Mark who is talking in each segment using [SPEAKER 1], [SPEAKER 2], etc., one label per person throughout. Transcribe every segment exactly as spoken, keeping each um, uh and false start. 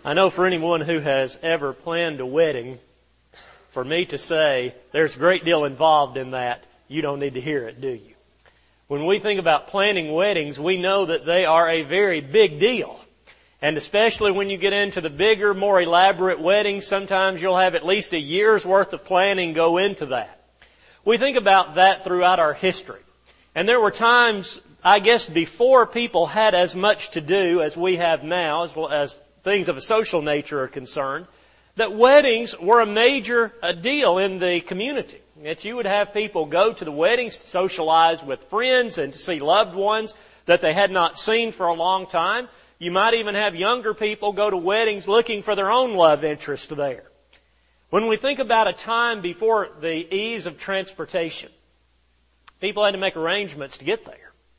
[SPEAKER 1] I know for anyone who has ever planned a wedding, for me to say there's a great deal involved in that, you don't need to hear it, do you? When we think about planning weddings, we know that they are a very big deal. And especially when you get into the bigger, more elaborate weddings, sometimes you'll have at least a year's worth of planning go into that. We think about that throughout our history. And there were times, I guess, before people had as much to do as we have now, as, as things of a social nature are concerned, that weddings were a major a deal in the community. That you would have people go to the weddings to socialize with friends and to see loved ones that they had not seen for a long time. You might even have younger people go to weddings looking for their own love interest there. When we think about a time before the ease of transportation, people had to make arrangements to get there.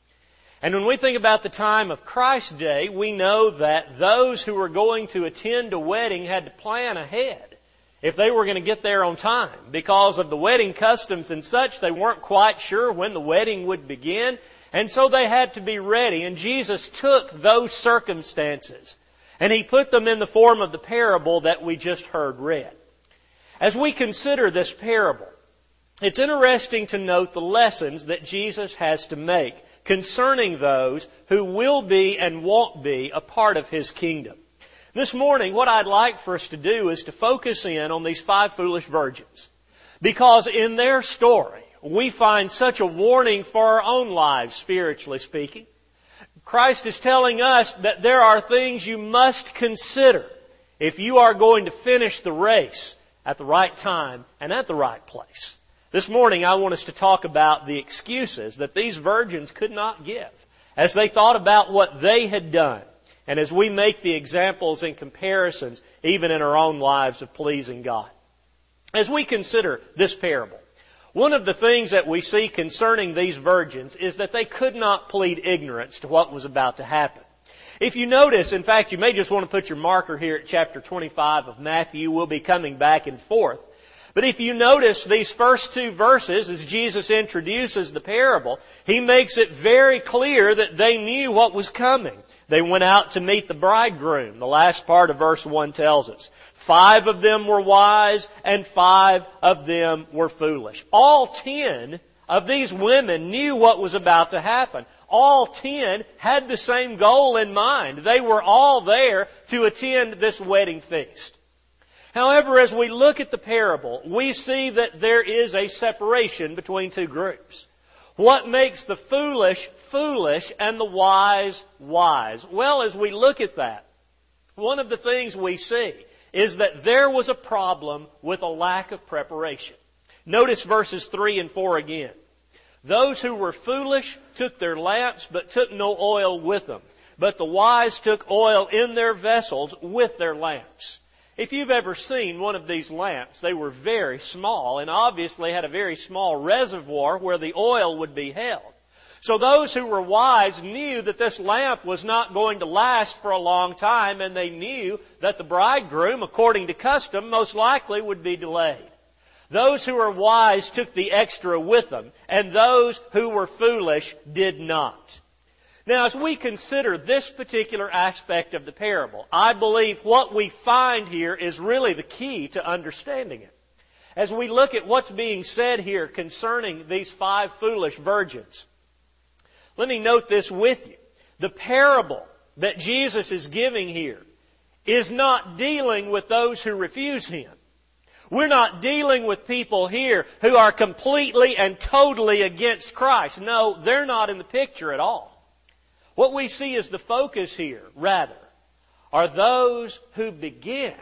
[SPEAKER 1] And when we think about the time of Christ's day, we know that those who were going to attend a wedding had to plan ahead if they were going to get there on time. Because of the wedding customs and such, they weren't quite sure when the wedding would begin. And so they had to be ready. And Jesus took those circumstances and He put them in the form of the parable that we just heard read. As we consider this parable, it's interesting to note the lessons that Jesus has to make concerning those who will be and won't be a part of His kingdom. This morning, what I'd like for us to do is to focus in on these five foolish virgins. Because in their story, we find such a warning for our own lives, spiritually speaking. Christ is telling us that there are things you must consider if you are going to finish the race at the right time and at the right place. This morning I want us to talk about the excuses that these virgins could not give as they thought about what they had done and as we make the examples and comparisons even in our own lives of pleasing God. As we consider this parable, one of the things that we see concerning these virgins is that they could not plead ignorance to what was about to happen. If you notice, in fact, you may just want to put your marker here at chapter twenty-five of Matthew. We'll be coming back and forth. But if you notice these first two verses, as Jesus introduces the parable, He makes it very clear that they knew what was coming. They went out to meet the bridegroom. The last part of verse one tells us. Five of them were wise and five of them were foolish. All ten of these women knew what was about to happen. All ten had the same goal in mind. They were all there to attend this wedding feast. However, as we look at the parable, we see that there is a separation between two groups. What makes the foolish foolish and the wise wise? Well, as we look at that, one of the things we see is that there was a problem with a lack of preparation. Notice verses three and four again. Those who were foolish took their lamps, but took no oil with them. But the wise took oil in their vessels with their lamps. If you've ever seen one of these lamps, they were very small and obviously had a very small reservoir where the oil would be held. So those who were wise knew that this lamp was not going to last for a long time, and they knew that the bridegroom, according to custom, most likely would be delayed. Those who were wise took the extra with them, and those who were foolish did not. Now, as we consider this particular aspect of the parable, I believe what we find here is really the key to understanding it. As we look at what's being said here concerning these five foolish virgins, let me note this with you. The parable that Jesus is giving here is not dealing with those who refuse Him. We're not dealing with people here who are completely and totally against Christ. No, they're not in the picture at all. What we see as the focus here, rather, are those who begin,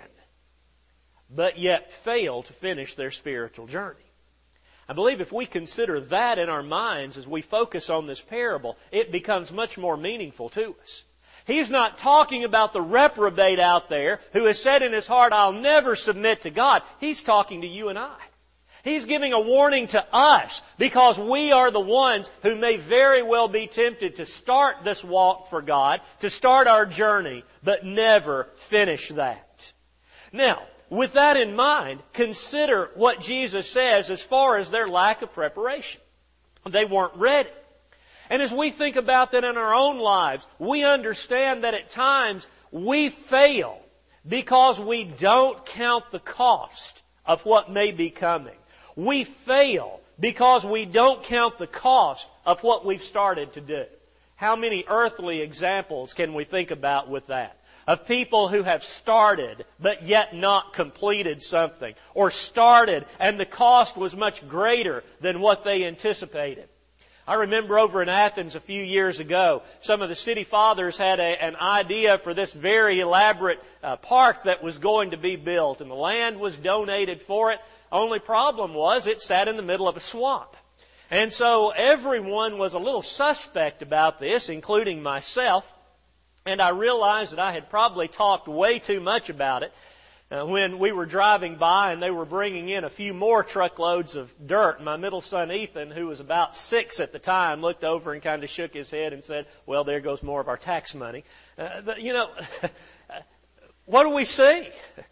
[SPEAKER 1] but yet fail to finish their spiritual journey. I believe if we consider that in our minds as we focus on this parable, it becomes much more meaningful to us. He's not talking about the reprobate out there who has said in his heart, I'll never submit to God. He's talking to you and I. He's giving a warning to us because we are the ones who may very well be tempted to start this walk for God, to start our journey, but never finish that. Now, with that in mind, consider what Jesus says as far as their lack of preparation. They weren't ready. And as we think about that in our own lives, we understand that at times we fail because we don't count the cost of what may be coming. We fail because we don't count the cost of what we've started to do. How many earthly examples can we think about with that? Of people who have started but yet not completed something, or started and the cost was much greater than what they anticipated. I remember over in Athens a few years ago, some of the city fathers had a, an idea for this very elaborate uh, park that was going to be built, and the land was donated for it. Only problem was it sat in the middle of a swamp. And so everyone was a little suspect about this, including myself. And I realized that I had probably talked way too much about it uh, when we were driving by and they were bringing in a few more truckloads of dirt. My middle son Ethan, who was about six at the time, looked over and kind of shook his head and said, well, there goes more of our tax money. Uh, but, you know, what do we see?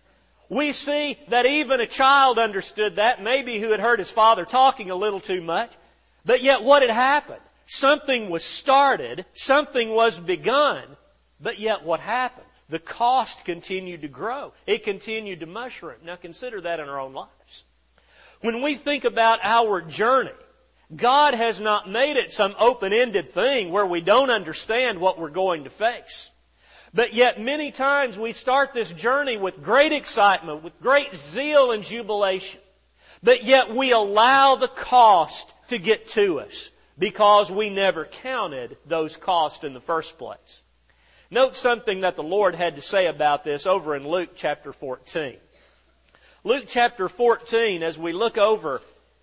[SPEAKER 1] We see that even a child understood that, maybe who had heard his father talking a little too much. But yet what had happened? Something was started, something was begun. But yet what happened? The cost continued to grow. It continued to mushroom. Now consider that in our own lives. When we think about our journey, God has not made it some open-ended thing where we don't understand what we're going to face. But yet many times we start this journey with great excitement, with great zeal and jubilation. But yet we allow the cost to get to us because we never counted those costs in the first place. Note something that the Lord had to say about this over in Luke chapter fourteen. Luke chapter fourteen, as we look over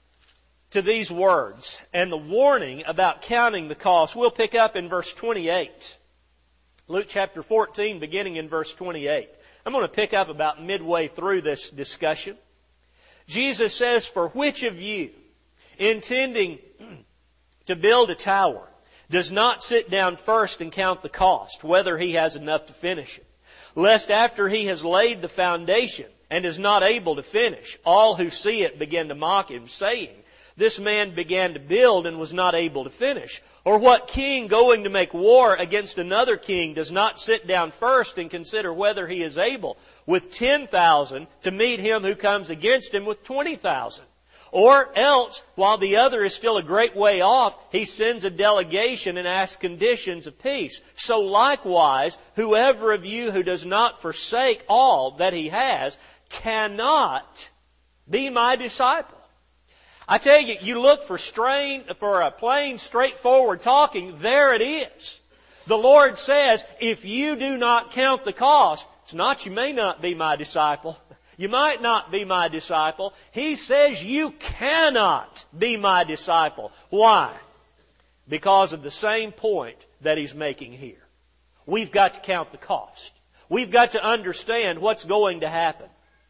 [SPEAKER 1] to these words and the warning about counting the cost, we'll pick up in verse twenty-eight. Luke chapter fourteen, beginning in verse twenty-eight. I'm going to pick up about midway through this discussion. Jesus says, for which of you, intending to build a tower, does not sit down first and count the cost, whether he has enough to finish it, lest after he has laid the foundation and is not able to finish, all who see it begin to mock him, saying, this man began to build and was not able to finish. Or what king going to make war against another king does not sit down first and consider whether he is able with ten thousand to meet him who comes against him with twenty thousand? Or else, while the other is still a great way off, he sends a delegation and asks conditions of peace. So likewise, whoever of you who does not forsake all that he has cannot be my disciple. I tell you, you look for strain, for a plain, straightforward talking, there it is. The Lord says, if you do not count the cost, it's not you may not be my disciple. You might not be my disciple. He says you cannot be my disciple. Why? Because of the same point that He's making here. We've got to count the cost. We've got to understand what's going to happen.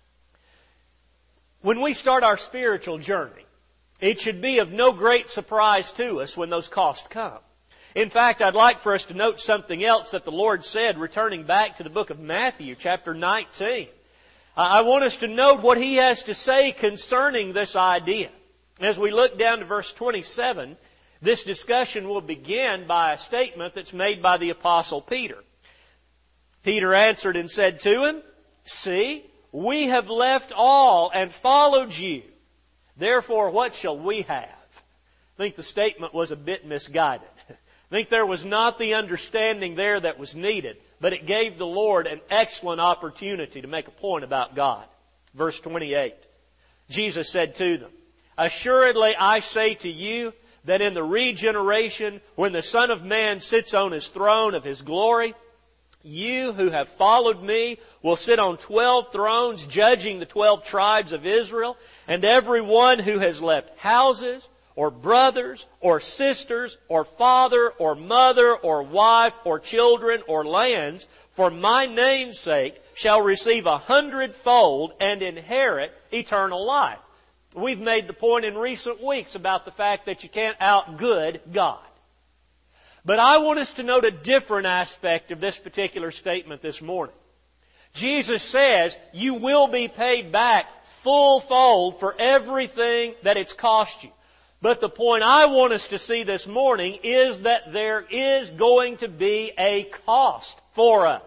[SPEAKER 1] When we start our spiritual journey, it should be of no great surprise to us when those costs come. In fact, I'd like for us to note something else that the Lord said, returning back to the book of Matthew, chapter nineteen. I want us to note what He has to say concerning this idea. As we look down to verse twenty-seven, this discussion will begin by a statement that's made by the Apostle Peter. Peter answered and said to him, see, we have left all and followed you. Therefore, what shall we have? I think the statement was a bit misguided. I think there was not the understanding there that was needed. But it gave the Lord an excellent opportunity to make a point about God. Verse twenty-eight. Jesus said to them, assuredly I say to you that in the regeneration, when the Son of Man sits on His throne of His glory, you who have followed me will sit on twelve thrones, judging the twelve tribes of Israel, and every one who has left houses, or brothers, or sisters, or father, or mother, or wife, or children, or lands, for my name's sake, shall receive a hundredfold and inherit eternal life. We've made the point in recent weeks about the fact that you can't outgood God. But I want us to note a different aspect of this particular statement this morning. Jesus says, you will be paid back full fold for everything that it's cost you. But the point I want us to see this morning is that there is going to be a cost for us.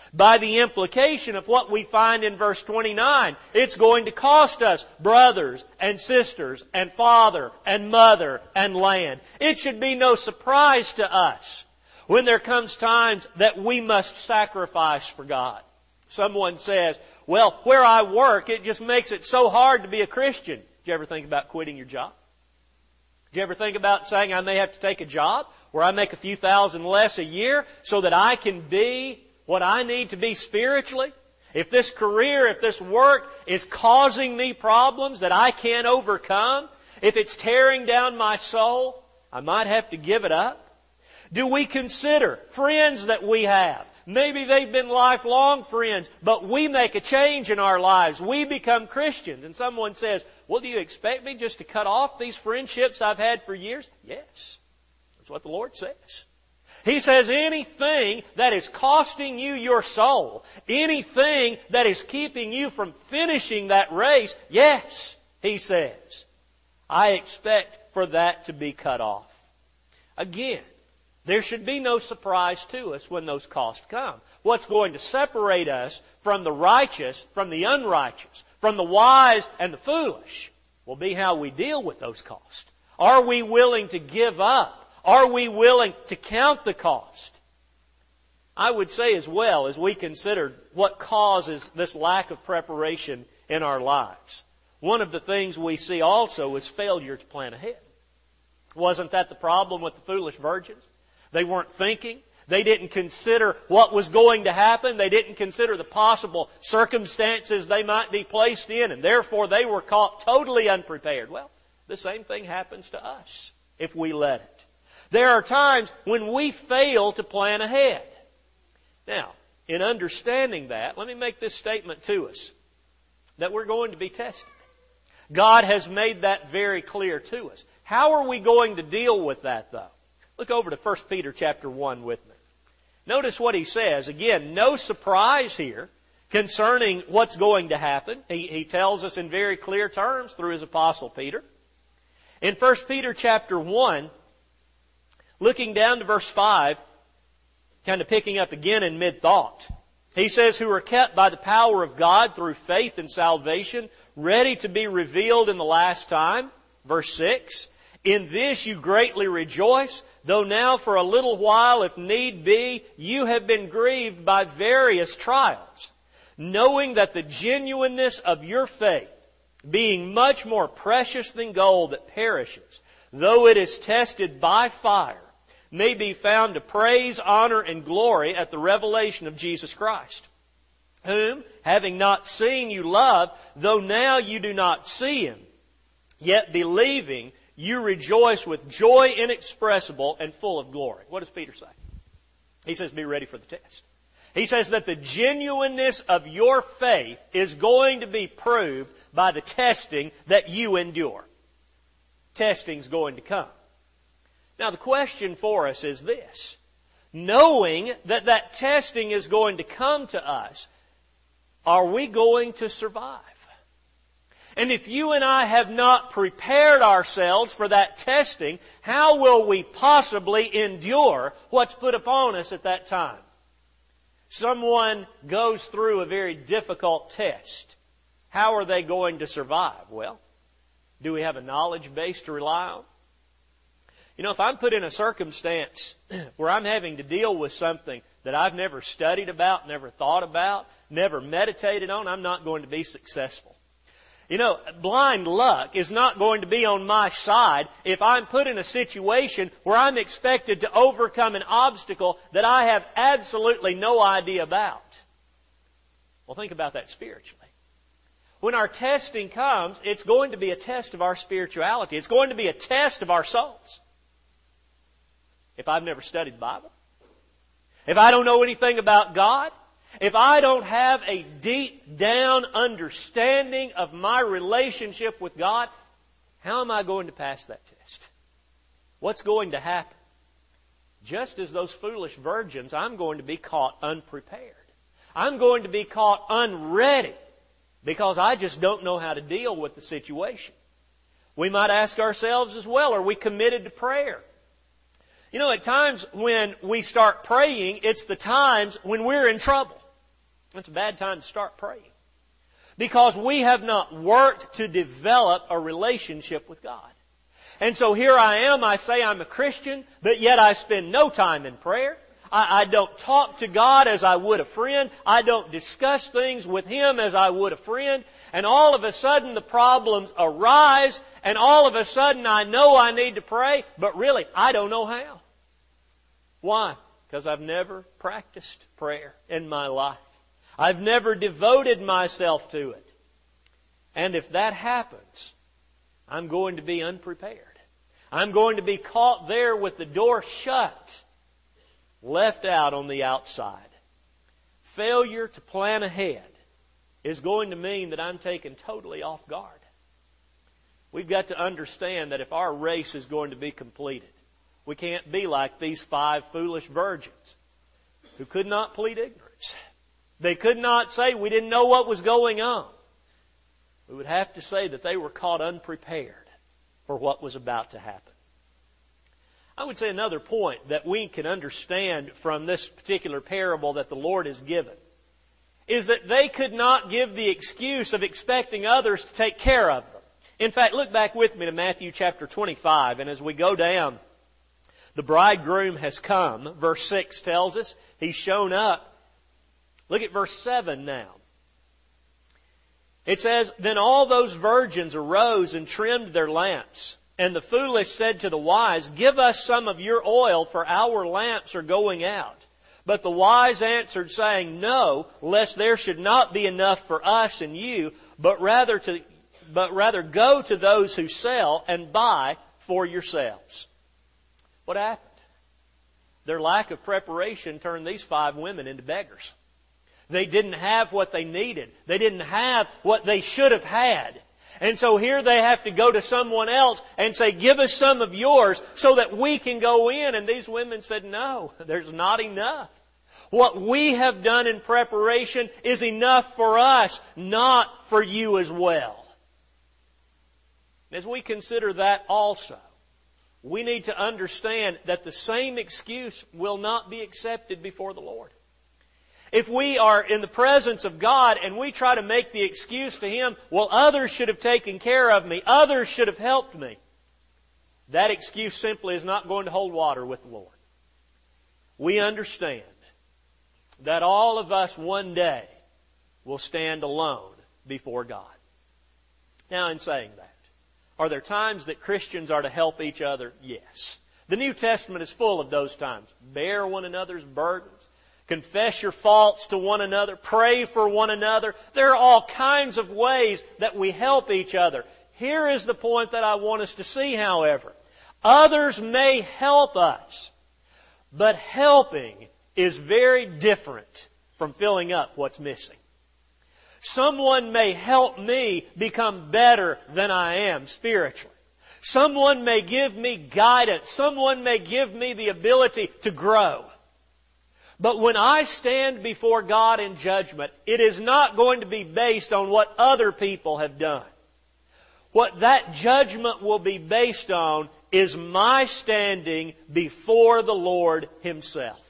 [SPEAKER 1] By the implication of what we find in verse twenty-nine, it's going to cost us brothers and sisters and father and mother and land. It should be no surprise to us when there comes times that we must sacrifice for God. Someone says, well, where I work, it just makes it so hard to be a Christian. Did you ever think about quitting your job? Did you ever think about saying I may have to take a job where I make a few thousand less a year so that I can be what I need to be spiritually? If this career, if this work is causing me problems that I can't overcome, if it's tearing down my soul, I might have to give it up. Do we consider friends that we have? Maybe they've been lifelong friends, but we make a change in our lives. We become Christians. And someone says, well, do you expect me just to cut off these friendships I've had for years? Yes. That's what the Lord says. He says anything that is costing you your soul, anything that is keeping you from finishing that race, yes, He says, I expect for that to be cut off. Again, there should be no surprise to us when those costs come. What's going to separate us from the righteous, from the unrighteous, from the wise and the foolish will be how we deal with those costs. Are we willing to give up? Are we willing to count the cost? I would say as well, as we consider what causes this lack of preparation in our lives, one of the things we see also is failure to plan ahead. Wasn't that the problem with the foolish virgins? They weren't thinking. They didn't consider what was going to happen. They didn't consider the possible circumstances they might be placed in, and therefore they were caught totally unprepared. Well, the same thing happens to us if we let it. There are times when we fail to plan ahead. Now, in understanding that, let me make this statement to us, that we're going to be tested. God has made that very clear to us. How are we going to deal with that, though? Look over to First Peter chapter one with me. Notice what he says. Again, no surprise here concerning what's going to happen. He, he tells us in very clear terms through his apostle Peter. In First Peter chapter one, looking down to verse five, kind of picking up again in mid-thought, he says, who are kept by the power of God through faith and salvation, ready to be revealed in the last time. Verse six, in this you greatly rejoice, though now for a little while, if need be, you have been grieved by various trials, knowing that the genuineness of your faith, being much more precious than gold that perishes, though it is tested by fire, may be found to praise, honor, and glory at the revelation of Jesus Christ, whom, having not seen, you love, though now you do not see Him, yet believing, you rejoice with joy inexpressible and full of glory. What does Peter say? He says, be ready for the test. He says that the genuineness of your faith is going to be proved by the testing that you endure. Testing's going to come. Now the question for us is this. Knowing that that testing is going to come to us, are we going to survive? And if you and I have not prepared ourselves for that testing, how will we possibly endure what's put upon us at that time? Someone goes through a very difficult test. How are they going to survive? Well, do we have a knowledge base to rely on? You know, if I'm put in a circumstance where I'm having to deal with something that I've never studied about, never thought about, never meditated on, I'm not going to be successful. You know, blind luck is not going to be on my side if I'm put in a situation where I'm expected to overcome an obstacle that I have absolutely no idea about. Well, think about that spiritually. When our testing comes, it's going to be a test of our spirituality. It's going to be a test of our souls. If I've never studied the Bible, if I don't know anything about God, if I don't have a deep down understanding of my relationship with God, how am I going to pass that test? What's going to happen? Just as those foolish virgins, I'm going to be caught unprepared. I'm going to be caught unready because I just don't know how to deal with the situation. We might ask ourselves as well, are we committed to prayer? You know, at times when we start praying, it's the times when we're in trouble. It's a bad time to start praying. Because we have not worked to develop a relationship with God. And so here I am, I say I'm a Christian, but yet I spend no time in prayer. I, I don't talk to God as I would a friend. I don't discuss things with Him as I would a friend. And all of a sudden the problems arise, and all of a sudden I know I need to pray, but really I don't know how. Why? Because I've never practiced prayer in my life. I've never devoted myself to it. And if that happens, I'm going to be unprepared. I'm going to be caught there with the door shut, left out on the outside. Failure to plan ahead is going to mean that I'm taken totally off guard. We've got to understand that if our race is going to be completed, we can't be like these five foolish virgins who could not plead ignorance. They could not say we didn't know what was going on. We would have to say that they were caught unprepared for what was about to happen. I would say another point that we can understand from this particular parable that the Lord has given is that they could not give the excuse of expecting others to take care of them. In fact, look back with me to Matthew chapter twenty-five, and as we go down, the bridegroom has come. Verse six tells us He's shown up. Look at verse seven now. It says, "Then all those virgins arose and trimmed their lamps. And the foolish said to the wise, 'Give us some of your oil, for our lamps are going out.' But the wise answered, saying, 'No, lest there should not be enough for us and you, but rather to, but rather go to those who sell and buy for yourselves.'" What happened? Their lack of preparation turned these five women into beggars. They didn't have what they needed. They didn't have what they should have had. And so here they have to go to someone else and say, "Give us some of yours so that we can go in." And these women said, "No, there's not enough. What we have done in preparation is enough for us, not for you as well." As we consider that also, we need to understand that the same excuse will not be accepted before the Lord. If we are in the presence of God and we try to make the excuse to Him, "Well, others should have taken care of me, others should have helped me," that excuse simply is not going to hold water with the Lord. We understand that all of us one day will stand alone before God. Now, in saying that, are there times that Christians are to help each other? Yes. The New Testament is full of those times. Bear one another's burdens. Confess your faults to one another. Pray for one another. There are all kinds of ways that we help each other. Here is the point that I want us to see, however. Others may help us, but helping is very different from filling up what's missing. Someone may help me become better than I am spiritually. Someone may give me guidance. Someone may give me the ability to grow. But when I stand before God in judgment, it is not going to be based on what other people have done. What that judgment will be based on is my standing before the Lord Himself.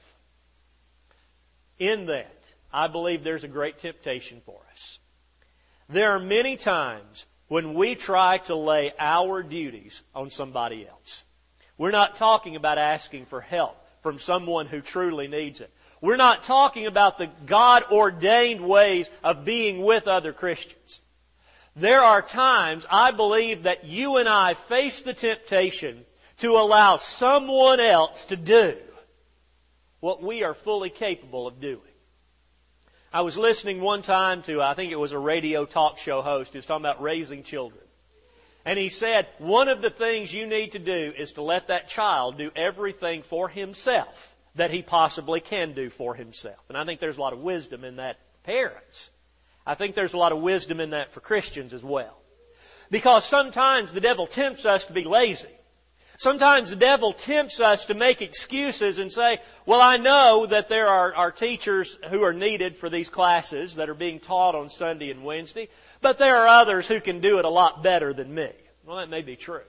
[SPEAKER 1] In that, I believe there's a great temptation for us. There are many times when we try to lay our duties on somebody else. We're not talking about asking for help from someone who truly needs it. We're not talking about the God-ordained ways of being with other Christians. There are times, I believe, that you and I face the temptation to allow someone else to do what we are fully capable of doing. I was listening one time to, I think it was a radio talk show host who was talking about raising children. And he said, one of the things you need to do is to let that child do everything for himself that he possibly can do for himself. And I think there's a lot of wisdom in that, parents. I think there's a lot of wisdom in that for Christians as well. Because sometimes the devil tempts us to be lazy. Sometimes the devil tempts us to make excuses and say, "Well, I know that there are, are teachers who are needed for these classes that are being taught on Sunday and Wednesday, but there are others who can do it a lot better than me." Well, that may be true.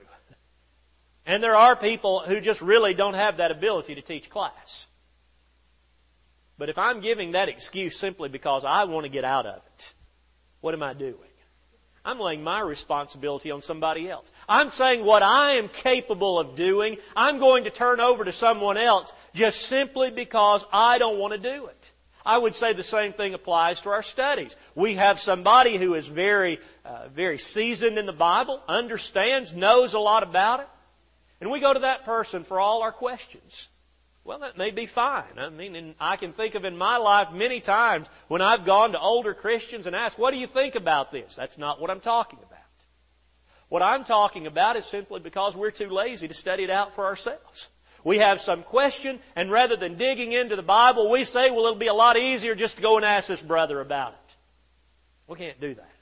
[SPEAKER 1] And there are people who just really don't have that ability to teach class. But if I'm giving that excuse simply because I want to get out of it, what am I doing? I'm laying my responsibility on somebody else. I'm saying what I am capable of doing, I'm going to turn over to someone else just simply because I don't want to do it. I would say the same thing applies to our studies. We have somebody who is very, uh, very seasoned in the Bible, understands, knows a lot about it, and we go to that person for all our questions. Well, that may be fine. I mean, and I can think of in my life many times when I've gone to older Christians and asked, what do you think about this? That's not what I'm talking about. What I'm talking about is simply because we're too lazy to study it out for ourselves. We have some question, and rather than digging into the Bible, we say, well, it'll be a lot easier just to go and ask this brother about it. We can't do that.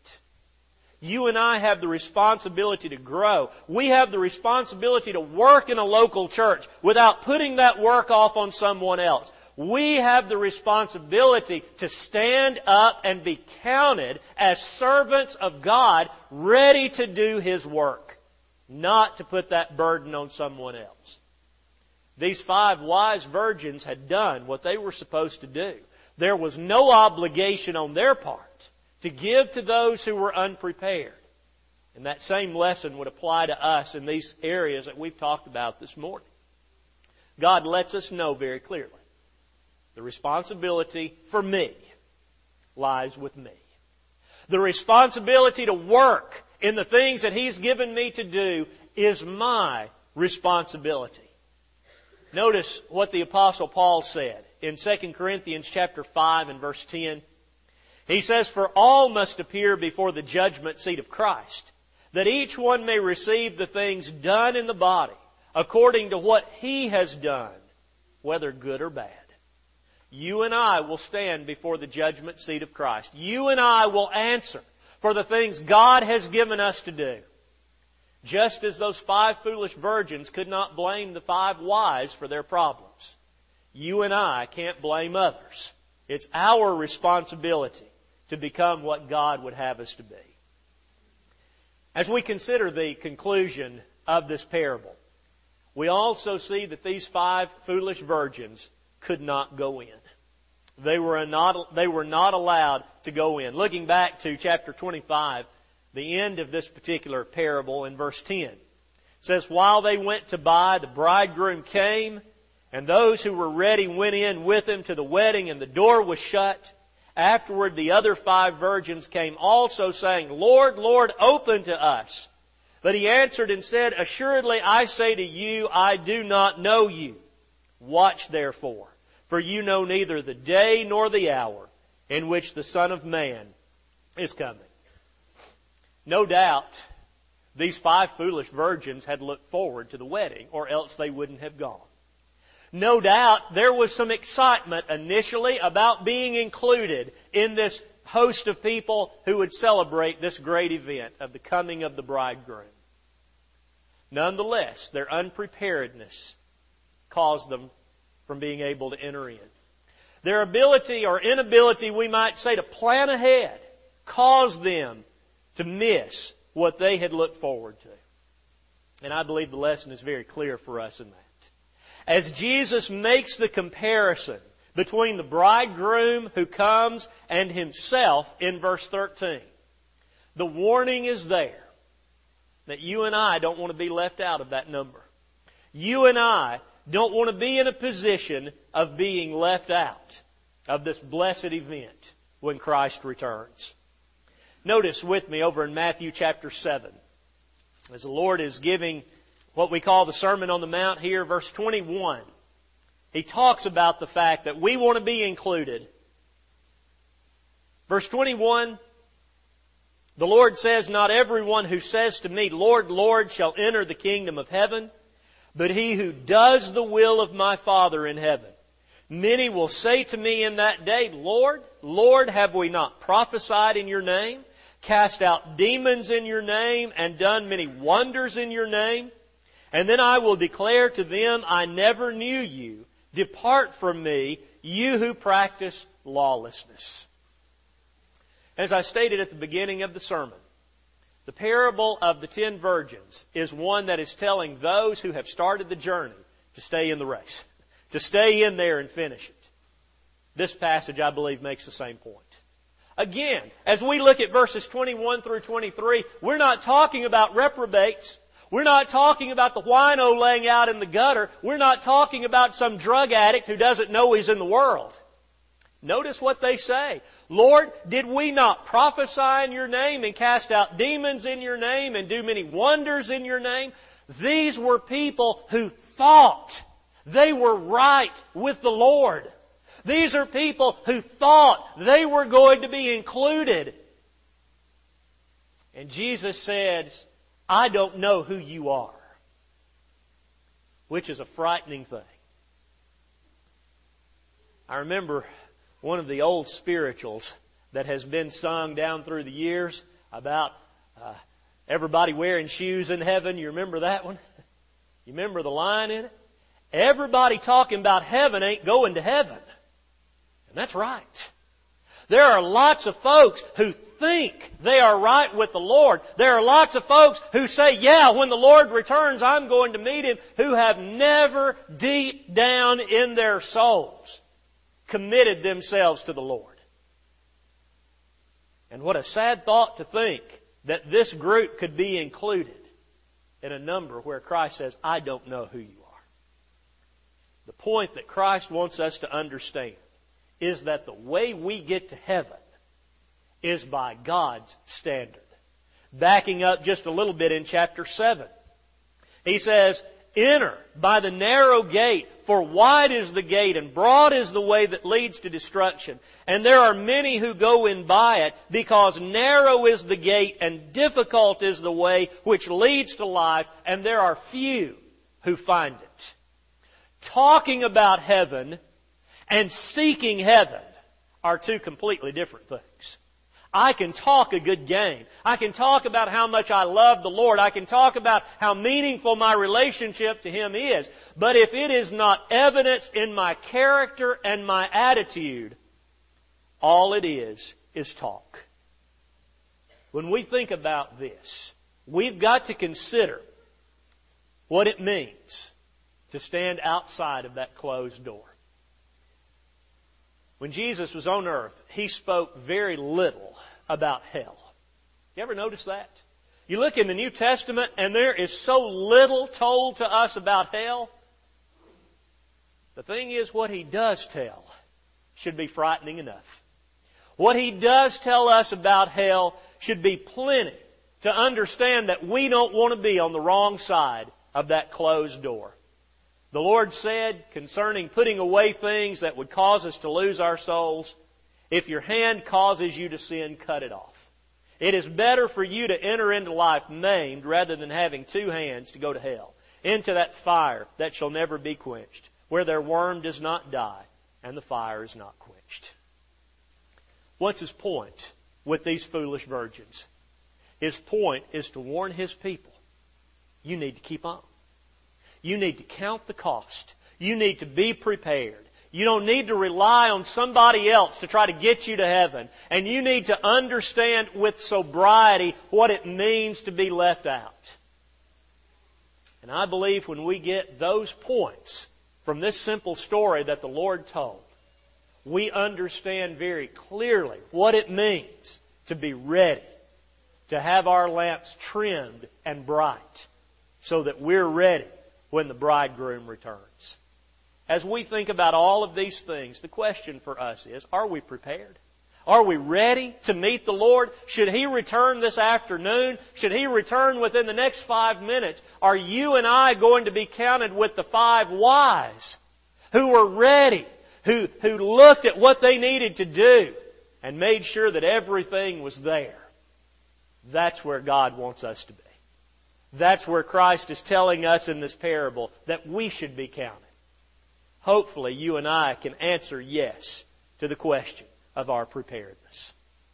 [SPEAKER 1] You and I have the responsibility to grow. We have the responsibility to work in a local church without putting that work off on someone else. We have the responsibility to stand up and be counted as servants of God, ready to do His work, not to put that burden on someone else. These five wise virgins had done what they were supposed to do. There was no obligation on their part to give to those who were unprepared. And that same lesson would apply to us in these areas that we've talked about this morning. God lets us know very clearly, the responsibility for me lies with me. The responsibility to work in the things that He's given me to do is my responsibility. Notice what the Apostle Paul said in Second Corinthians chapter five and verse ten. He says, for all must appear before the judgment seat of Christ, that each one may receive the things done in the body, according to what he has done, whether good or bad. You and I will stand before the judgment seat of Christ. You and I will answer for the things God has given us to do. Just as those five foolish virgins could not blame the five wise for their problems, you and I can't blame others. It's our responsibility to become what God would have us to be. As we consider the conclusion of this parable, we also see that these five foolish virgins could not go in. They were not, they were not allowed to go in. Looking back to chapter twenty-five, the end of this particular parable in verse ten, it says, while they went to buy, the bridegroom came, and those who were ready went in with him to the wedding, and the door was shut. Afterward, the other five virgins came also, saying, Lord, Lord, open to us. But he answered and said, assuredly, I say to you, I do not know you. Watch therefore, for you know neither the day nor the hour in which the Son of Man is coming. No doubt, these five foolish virgins had looked forward to the wedding, or else they wouldn't have gone. No doubt there was some excitement initially about being included in this host of people who would celebrate this great event of the coming of the bridegroom. Nonetheless, their unpreparedness caused them from being able to enter in. Their ability or inability, we might say, to plan ahead caused them to miss what they had looked forward to. And I believe the lesson is very clear for us in that. As Jesus makes the comparison between the bridegroom who comes and Himself in verse thirteen, the warning is there that you and I don't want to be left out of that number. You and I don't want to be in a position of being left out of this blessed event when Christ returns. Notice with me over in Matthew chapter seven, as the Lord is giving what we call the Sermon on the Mount here, verse twenty-one. He talks about the fact that we want to be included. Verse twenty-one, the Lord says, not everyone who says to me, Lord, Lord, shall enter the kingdom of heaven, but he who does the will of my Father in heaven. Many will say to me in that day, Lord, Lord, have we not prophesied in your name, cast out demons in your name, and done many wonders in your name? And then I will declare to them, I never knew you. Depart from me, you who practice lawlessness. As I stated at the beginning of the sermon, the parable of the ten virgins is one that is telling those who have started the journey to stay in the race, to stay in there and finish it. this passage, I believe, makes the same point. Again, as we look at verses twenty-one through twenty-three, we're not talking about reprobates. We're not talking about the wino laying out in the gutter. We're not talking about some drug addict who doesn't know he's in the world. Notice what they say. Lord, did we not prophesy in your name and cast out demons in your name and do many wonders in your name? These were people who thought they were right with the Lord. These are people who thought they were going to be included. And Jesus said, I don't know who you are. Which is a frightening thing. I remember one of the old spirituals that has been sung down through the years about uh, everybody wearing shoes in heaven. You remember that one? You remember the line in it? Everybody talking about heaven ain't going to heaven. And that's right. There are lots of folks who think they are right with the Lord. There are lots of folks who say, yeah, when the Lord returns, I'm going to meet Him, who have never deep down in their souls committed themselves to the Lord. And what a sad thought to think that this group could be included in a number where Christ says, I don't know who you are. The point that Christ wants us to understand is that the way we get to heaven is by God's standard. Backing up just a little bit in chapter seven. He says, enter by the narrow gate, for wide is the gate and broad is the way that leads to destruction. And there are many who go in by it, because narrow is the gate and difficult is the way which leads to life, and there are few who find it. Talking about heaven and seeking heaven are two completely different things. I can talk a good game. I can talk about how much I love the Lord. I can talk about how meaningful my relationship to Him is. But if it is not evidence in my character and my attitude, all it is is talk. When we think about this, we've got to consider what it means to stand outside of that closed door. When Jesus was on earth, He spoke very little about hell. You ever notice that? You look in the New Testament and there is so little told to us about hell. The thing is, what He does tell should be frightening enough. What He does tell us about hell should be plenty to understand that we don't want to be on the wrong side of that closed door. The Lord said concerning putting away things that would cause us to lose our souls, if your hand causes you to sin, cut it off. It is better for you to enter into life maimed rather than having two hands to go to hell, into that fire that shall never be quenched, where their worm does not die and the fire is not quenched. What's His point with these foolish virgins? His point is to warn His people, you need to keep on. You need to count the cost. You need to be prepared. You don't need to rely on somebody else to try to get you to heaven. And you need to understand with sobriety what it means to be left out. And I believe when we get those points from this simple story that the Lord told, we understand very clearly what it means to be ready, to have our lamps trimmed and bright, so that we're ready when the bridegroom returns. As we think about all of these things, the question for us is, are we prepared? Are we ready to meet the Lord? Should He return this afternoon? Should He return within the next five minutes? Are you and I going to be counted with the five wise who were ready, who, who looked at what they needed to do and made sure that everything was there? That's where God wants us to be. That's where Christ is telling us in this parable that we should be counted. Hopefully you and I can answer yes to the question of our preparedness.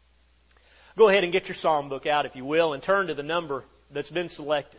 [SPEAKER 1] Go ahead and get your psalm book out, if you will, and turn to the number that's been selected.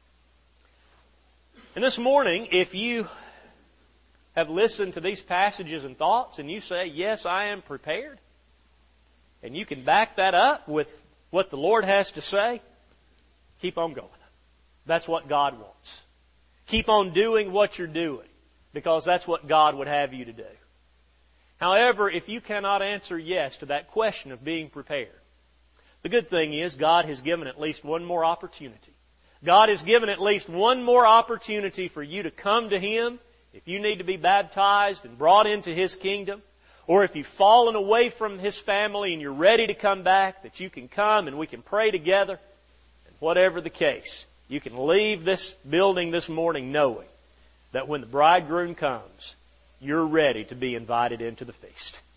[SPEAKER 1] And this morning, if you have listened to these passages and thoughts and you say, yes, I am prepared, and you can back that up with what the Lord has to say, keep on going. That's what God wants. Keep on doing what you're doing, because that's what God would have you to do. However, if you cannot answer yes to that question of being prepared, the good thing is God has given at least one more opportunity. God has given at least one more opportunity for you to come to Him if you need to be baptized and brought into His kingdom, or if you've fallen away from His family and you're ready to come back, that you can come and we can pray together. And whatever the case, you can leave this building this morning knowing that when the bridegroom comes, you're ready to be invited into the feast.